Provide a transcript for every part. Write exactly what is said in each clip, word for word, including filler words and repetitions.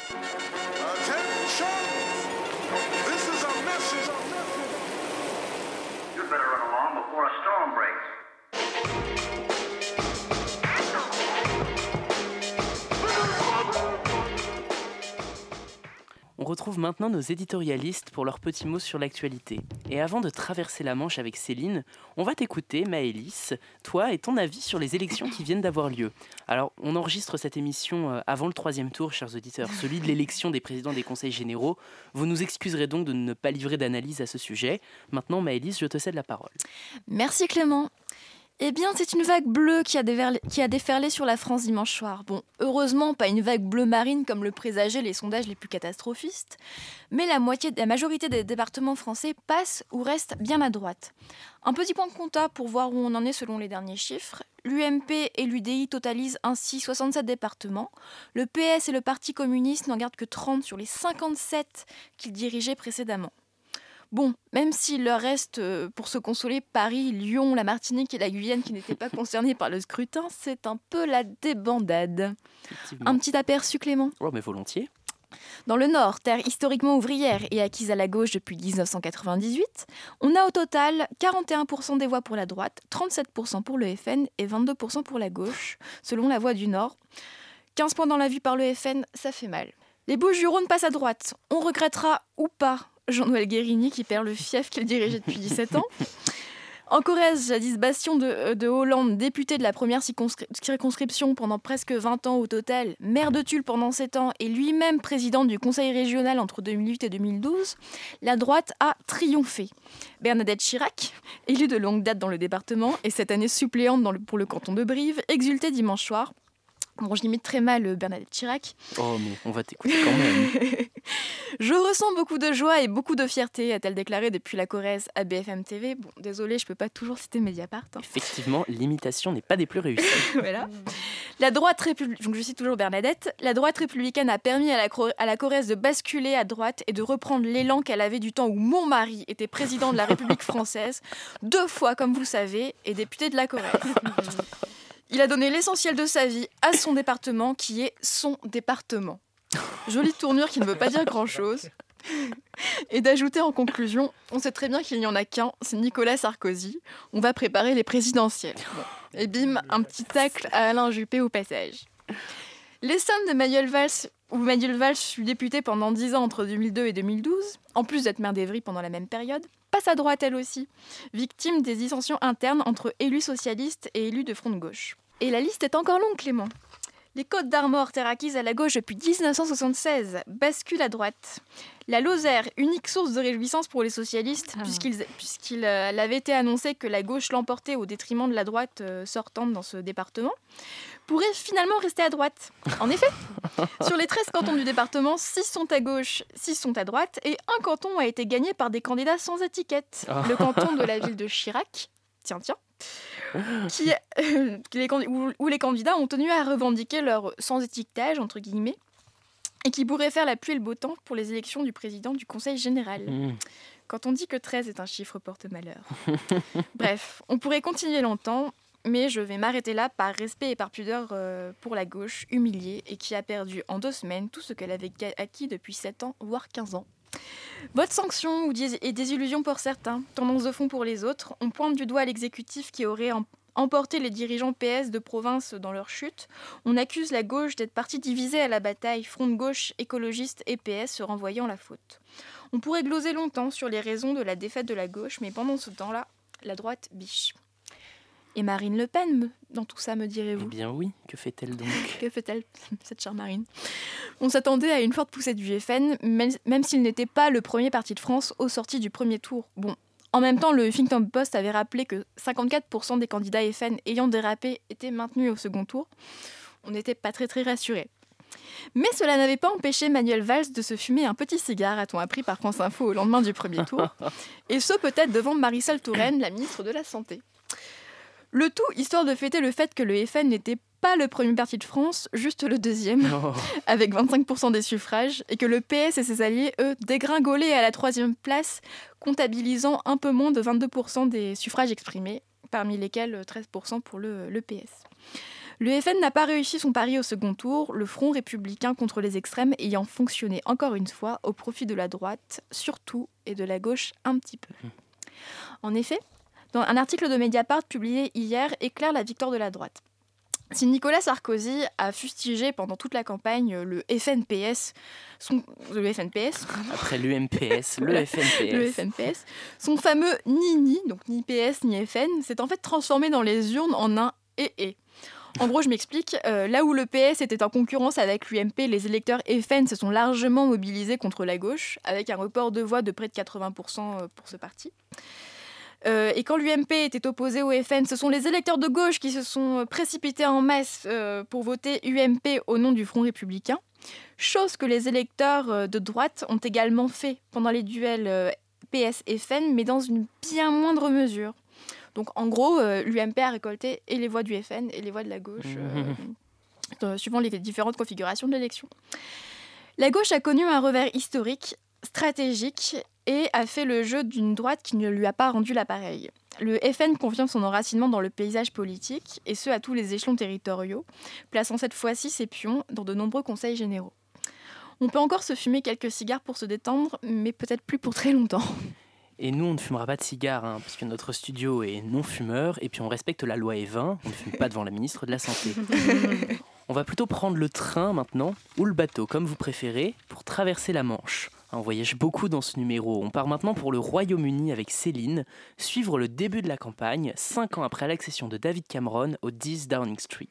Attention! This is a message. You'd better run along before a storm breaks. On retrouve maintenant nos éditorialistes pour leurs petits mots sur l'actualité. Et avant de traverser la Manche avec Céline, on va t'écouter, Maëlys, toi et ton avis sur les élections qui viennent d'avoir lieu. Alors, on enregistre cette émission avant le troisième tour, chers auditeurs, celui de l'élection des présidents des conseils généraux. Vous nous excuserez donc de ne pas livrer d'analyse à ce sujet. Maintenant, Maëlys, je te cède la parole. Merci Clément. Eh bien, c'est une vague bleue qui a, déverlé, qui a déferlé sur la France dimanche soir. Bon, heureusement, pas une vague bleue marine comme le présageaient les sondages les plus catastrophistes, mais la, moitié, la majorité des départements français passent ou restent bien à droite. Un petit point de compta pour voir où on en est selon les derniers chiffres. L'U M P et l'U D I totalisent ainsi soixante-sept départements. Le P S et le Parti communiste n'en gardent que trente sur les cinquante-sept qu'ils dirigeaient précédemment. Bon, même s'il leur reste, euh, pour se consoler, Paris, Lyon, la Martinique et la Guyane qui n'étaient pas concernés par le scrutin, c'est un peu la débandade. Un petit aperçu, Clément ? Oh, mais volontiers. Dans le Nord, terre historiquement ouvrière et acquise à la gauche depuis dix-neuf cent quatre-vingt-dix-huit, on a au total quarante et un pour cent des voix pour la droite, trente-sept pour cent pour le F N et vingt-deux pour cent pour la gauche, selon la Voix du Nord. quinze points dans la vue par le F N, ça fait mal. Les Bouches-du-Rhône passent à droite. On regrettera ou pas Jean-Noël Guérini qui perd le fief qu'il dirigeait depuis dix-sept ans. En Corrèze, jadis bastion de, de Hollande, député de la première circonscri- circonscription pendant presque vingt ans au total, maire de Tulle pendant sept ans et lui-même président du conseil régional entre deux mille huit et deux mille douze, la droite a triomphé. Bernadette Chirac, élue de longue date dans le département et cette année suppléante dans le, pour le canton de Brive, exultait dimanche soir. Bon, je limite très mal Bernadette Chirac. Oh, mais on va t'écouter quand même. Je ressens beaucoup de joie et beaucoup de fierté, a-t-elle déclaré depuis la Corrèze à B F M T V. Bon, désolée, je peux pas toujours citer Mediapart. Hein. Effectivement, l'imitation n'est pas des plus réussies. Voilà. La droite républicaine, donc je cite toujours Bernadette, la droite républicaine a permis à la, à la Corrèze de basculer à droite et de reprendre l'élan qu'elle avait du temps où mon mari était président de la République française, deux fois, comme vous le savez, et député de la Corrèze. Il a donné l'essentiel de sa vie à son département, qui est son département. Jolie tournure qui ne veut pas dire grand-chose. Et d'ajouter en conclusion, on sait très bien qu'il n'y en a qu'un, c'est Nicolas Sarkozy. On va préparer les présidentielles. Bon. Et bim, un petit tacle à Alain Juppé au passage. Les sommes de Manuel Valls, où Manuel Valls fut député pendant dix ans entre deux mille deux et deux mille douze, en plus d'être maire d'Evry pendant la même période, passe à droite elle aussi, victime des dissensions internes entre élus socialistes et élus de front de gauche. Et la liste est encore longue, Clément. Les Côtes d'Armor, terre acquise à la gauche depuis dix-neuf cent soixante-seize, basculent à droite. La Lozère, unique source de réjouissance pour les socialistes, ah. puisqu'il, puisqu'il euh, avait été annoncé que la gauche l'emportait au détriment de la droite euh, sortante dans ce département, pourrait finalement rester à droite. En effet, sur les treize cantons du département, six sont à gauche, six sont à droite, et un canton a été gagné par des candidats sans étiquette. Ah. Le canton de la ville de Chirac, tiens, tiens, qui, euh, les, où, où les candidats ont tenu à revendiquer leur sans-étiquetage, entre guillemets, et qui pourrait faire la pluie et le beau temps pour les élections du président du Conseil général. Mmh. Quand on dit que treize est un chiffre porte-malheur. Bref, on pourrait continuer longtemps, mais je vais m'arrêter là par respect et par pudeur euh, pour la gauche humiliée et qui a perdu en deux semaines tout ce qu'elle avait acquis depuis sept ans, voire quinze ans. Vote sanction ou dés- et désillusion pour certains, tendance de fond pour les autres. On pointe du doigt l'exécutif qui aurait em- emporté les dirigeants P S de province dans leur chute. On accuse la gauche d'être partie divisée à la bataille, front de gauche, écologiste et P S se renvoyant la faute. On pourrait gloser longtemps sur les raisons de la défaite de la gauche, mais pendant ce temps-là, la droite biche. Et Marine Le Pen, dans tout ça, me direz-vous ? Eh bien oui, que fait-elle donc ? Que fait-elle, cette chère Marine ? On s'attendait à une forte poussée du F N, même, même s'il n'était pas le premier parti de France aux sorties du premier tour. Bon, en même temps, le Huffington Post avait rappelé que cinquante-quatre pour cent des candidats F N ayant dérapé étaient maintenus au second tour. On n'était pas très très rassurés. Mais cela n'avait pas empêché Manuel Valls de se fumer un petit cigare, a-t-on appris par France Info au lendemain du premier tour. Et ce peut-être devant Marisol Touraine, la ministre de la Santé. Le tout, histoire de fêter le fait que le F N n'était pas le premier parti de France, juste le deuxième, oh. avec vingt-cinq pour cent des suffrages, et que le P S et ses alliés, eux, dégringolaient à la troisième place, comptabilisant un peu moins de vingt-deux pour cent des suffrages exprimés, parmi lesquels treize pour cent pour le, le P S. Le F N n'a pas réussi son pari au second tour, le front républicain contre les extrêmes ayant fonctionné encore une fois au profit de la droite, surtout, et de la gauche un petit peu. En effet, dans un article de Mediapart publié hier éclaire la victoire de la droite. Si Nicolas Sarkozy a fustigé pendant toute la campagne le F N P S, son, le F N P S, Après l'U M P S, le F N P S. le F N P S, son fameux ni-ni, donc ni P S ni F N, s'est en fait transformé dans les urnes en un « et-et ». En gros, je m'explique, euh, là où le P S était en concurrence avec l'U M P, les électeurs F N se sont largement mobilisés contre la gauche, avec un report de voix de près de quatre-vingts pour cent pour ce parti. Euh, et quand l'U M P était opposé au F N, ce sont les électeurs de gauche qui se sont précipités en masse euh, pour voter U M P au nom du Front républicain, chose que les électeurs euh, de droite ont également fait pendant les duels euh, P S-F N, mais dans une bien moindre mesure. Donc en gros, euh, l'U M P a récolté et les voix du F N et les voix de la gauche, euh, euh, suivant les différentes configurations de l'élection. La gauche a connu un revers historique, stratégique, et a fait le jeu d'une droite qui ne lui a pas rendu l'appareil. Le F N confirme son enracinement dans le paysage politique, et ce à tous les échelons territoriaux, plaçant cette fois-ci ses pions dans de nombreux conseils généraux. On peut encore se fumer quelques cigares pour se détendre, mais peut-être plus pour très longtemps. Et nous, on ne fumera pas de cigares, hein, parce que notre studio est non-fumeur, et puis on respecte la loi E vingt, on ne fume pas devant la ministre de la Santé. On va plutôt prendre le train maintenant, ou le bateau, comme vous préférez, pour traverser la Manche. On voyage beaucoup dans ce numéro. On part maintenant pour le Royaume-Uni avec Céline, suivre le début de la campagne, cinq ans après l'accession de David Cameron au dix Downing Street.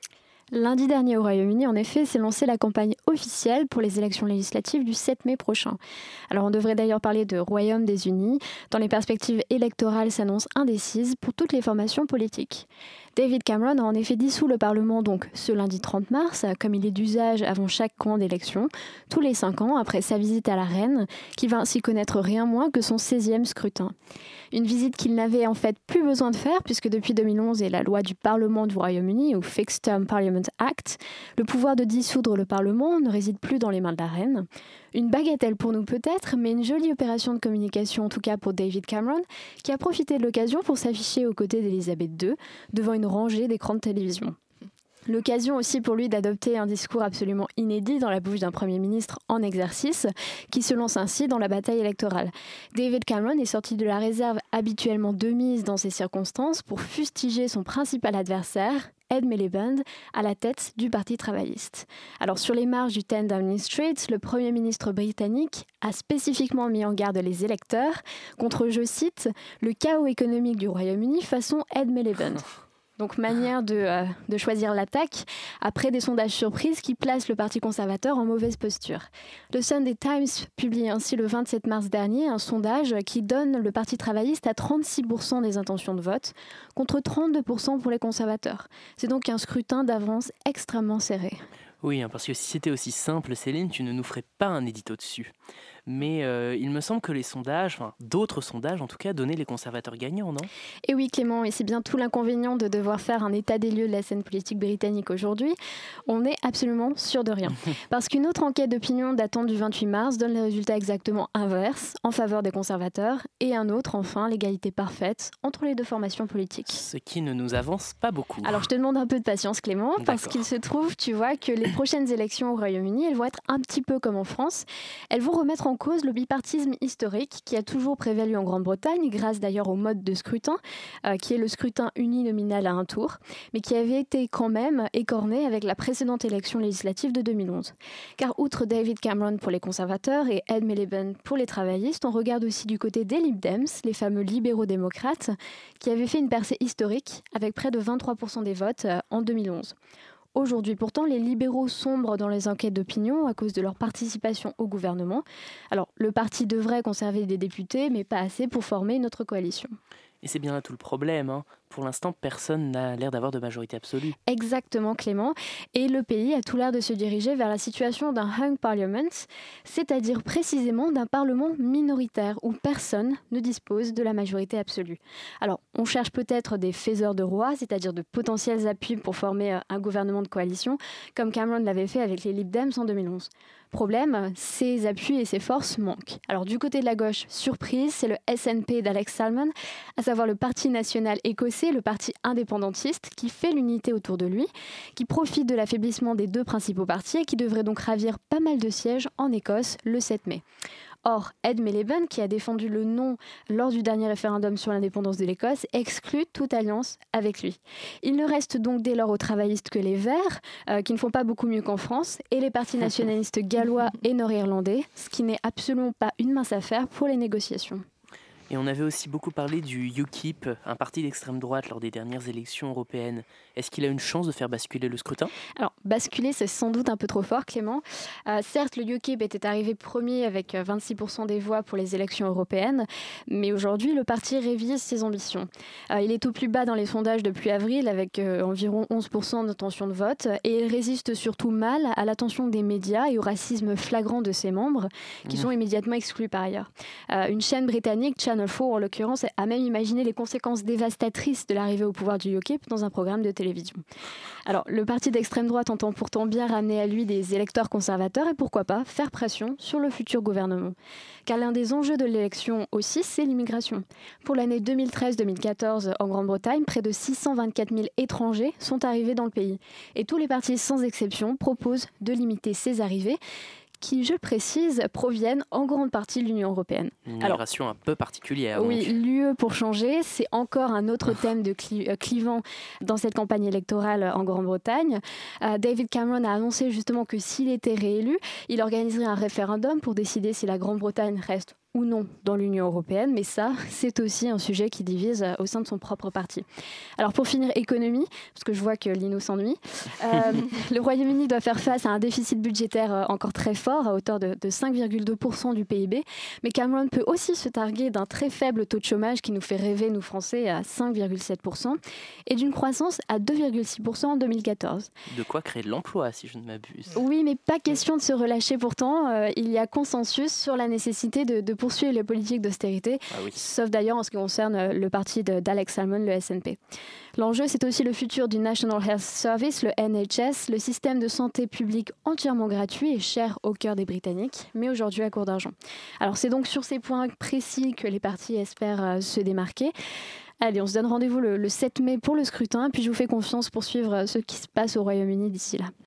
Lundi dernier au Royaume-Uni, en effet, s'est lancée la campagne officielle pour les élections législatives du sept mai prochain. Alors on devrait d'ailleurs parler de Royaume des Unis, tant les perspectives électorales s'annoncent indécises pour toutes les formations politiques. David Cameron a en effet dissous le Parlement donc ce lundi trente mars, comme il est d'usage avant chaque camp d'élection, tous les cinq ans après sa visite à la reine, qui va ainsi connaître rien moins que son seizième scrutin. Une visite qu'il n'avait en fait plus besoin de faire puisque depuis deux mille onze et la loi du Parlement du Royaume-Uni, ou Fixed Term Parliament Act, le pouvoir de dissoudre le Parlement ne réside plus dans les mains de la reine. Une bagatelle pour nous peut-être, mais une jolie opération de communication en tout cas pour David Cameron, qui a profité de l'occasion pour s'afficher aux côtés d'Elisabeth deux, devant une rangée d'écrans de télévision. L'occasion aussi pour lui d'adopter un discours absolument inédit dans la bouche d'un Premier ministre en exercice, qui se lance ainsi dans la bataille électorale. David Cameron est sorti de la réserve habituellement de mise dans ces circonstances pour fustiger son principal adversaire, Ed Miliband, à la tête du Parti travailliste. Alors sur les marges du dix Downing Street, le Premier ministre britannique a spécifiquement mis en garde les électeurs contre, je cite, « le chaos économique du Royaume-Uni façon Ed Miliband ». Donc manière de, euh, de choisir l'attaque après des sondages surprises qui placent le Parti conservateur en mauvaise posture. Le Sunday Times publie ainsi le vingt-sept mars dernier un sondage qui donne le Parti travailliste à trente-six pour cent des intentions de vote contre trente-deux pour cent pour les conservateurs. C'est donc un scrutin d'avance extrêmement serré. Oui, hein, parce que si c'était aussi simple, Céline, tu ne nous ferais pas un édito dessus. Mais euh, il me semble que les sondages, enfin d'autres sondages en tout cas, donnaient les conservateurs gagnants, non ? Et oui Clément, et c'est bien tout l'inconvénient de devoir faire un état des lieux de la scène politique britannique aujourd'hui. On n'est absolument sûr de rien. Parce qu'une autre enquête d'opinion datant du vingt-huit mars donne les résultats exactement inverses, en faveur des conservateurs, et un autre, enfin, l'égalité parfaite entre les deux formations politiques. Ce qui ne nous avance pas beaucoup. Alors je te demande un peu de patience Clément, parce D'accord. qu'il se trouve, tu vois, que les prochaines élections au Royaume-Uni, elles vont être un petit peu comme en France. Elles vont remettre en cause le bipartisme historique qui a toujours prévalu en Grande-Bretagne, grâce d'ailleurs au mode de scrutin, euh, qui est le scrutin uninominal à un tour, mais qui avait été quand même écorné avec la précédente élection législative de deux mille onze. Car outre David Cameron pour les conservateurs et Ed Miliband pour les travaillistes, on regarde aussi du côté des Lib Dems, les fameux libéraux-démocrates, qui avaient fait une percée historique avec près de vingt-trois pour cent des votes euh, en deux mille onze. Aujourd'hui, pourtant, les libéraux sombrent dans les enquêtes d'opinion à cause de leur participation au gouvernement. Alors, le parti devrait conserver des députés, mais pas assez pour former une autre coalition. Et c'est bien là tout le problème, hein. Pour l'instant, personne n'a l'air d'avoir de majorité absolue. Exactement, Clément. Et le pays a tout l'air de se diriger vers la situation d'un hung parliament, c'est-à-dire précisément d'un parlement minoritaire où personne ne dispose de la majorité absolue. Alors, on cherche peut-être des faiseurs de roi, c'est-à-dire de potentiels appuis pour former un gouvernement de coalition, comme Cameron l'avait fait avec les Lib Dems en deux mille onze. Problème, ces appuis et ces forces manquent. Alors du côté de la gauche, surprise, c'est le S N P d'Alex Salmond, à savoir le Parti national écossais C, le parti indépendantiste, qui fait l'unité autour de lui, qui profite de l'affaiblissement des deux principaux partis et qui devrait donc ravir pas mal de sièges en Écosse le sept mai. Or, Ed Miliband, qui a défendu le non lors du dernier référendum sur l'indépendance de l'Écosse, exclut toute alliance avec lui. Il ne reste donc dès lors aux travaillistes que les Verts, euh, qui ne font pas beaucoup mieux qu'en France, et les partis nationalistes gallois et nord-irlandais, ce qui n'est absolument pas une mince affaire pour les négociations. Et on avait aussi beaucoup parlé du U K I P, un parti d'extrême droite lors des dernières élections européennes. Est-ce qu'il a une chance de faire basculer le scrutin ? Alors, basculer, c'est sans doute un peu trop fort, Clément. Euh, certes, le U K I P était arrivé premier avec vingt-six pour cent des voix pour les élections européennes, mais aujourd'hui, le parti révise ses ambitions. Euh, il est au plus bas dans les sondages depuis avril, avec euh, environ onze pour cent d'intention de vote, et il résiste surtout mal à l'attention des médias et au racisme flagrant de ses membres, qui mmh. sont immédiatement exclus par ailleurs. Euh, une chaîne britannique, Channel quatre, en l'occurrence, a même imaginé les conséquences dévastatrices de l'arrivée au pouvoir du U K I P dans un programme de télévision. Alors, le parti d'extrême droite entend pourtant bien ramener à lui des électeurs conservateurs et pourquoi pas faire pression sur le futur gouvernement. Car l'un des enjeux de l'élection aussi, c'est l'immigration. Pour l'année deux mille treize deux mille quatorze, en Grande-Bretagne, près de six cent vingt-quatre mille étrangers sont arrivés dans le pays. Et tous les partis, sans exception, proposent de limiter ces arrivées, qui, je précise, proviennent en grande partie de l'Union européenne. Une migration Alors, un peu particulière. Oui, donc. l'U E pour changer, c'est encore un autre thème de cli- euh, clivant dans cette campagne électorale en Grande-Bretagne. Euh, David Cameron a annoncé justement que s'il était réélu, il organiserait un référendum pour décider si la Grande-Bretagne reste ou non dans l'Union européenne, mais ça, c'est aussi un sujet qui divise au sein de son propre parti. Alors pour finir, économie, parce que je vois que Lino s'ennuie, euh, le Royaume-Uni doit faire face à un déficit budgétaire encore très fort, à hauteur de, de cinq virgule deux pour cent du P I B, mais Cameron peut aussi se targuer d'un très faible taux de chômage qui nous fait rêver, nous Français, à cinq virgule sept pour cent, et d'une croissance à deux virgule six pour cent en deux mille quatorze. De quoi créer de l'emploi, si je ne m'abuse. Oui, mais pas question de se relâcher pourtant. Euh, il y a consensus sur la nécessité de, de poursuivre les politiques d'austérité, ah oui. sauf d'ailleurs en ce qui concerne le parti de, d'Alex Salmond, le S N P. L'enjeu, c'est aussi le futur du National Health Service, le N H S, le système de santé publique entièrement gratuit et cher au cœur des Britanniques, mais aujourd'hui à court d'argent. Alors c'est donc sur ces points précis que les partis espèrent euh, se démarquer. Allez, on se donne rendez-vous le, le sept mai pour le scrutin, puis je vous fais confiance pour suivre ce qui se passe au Royaume-Uni d'ici là.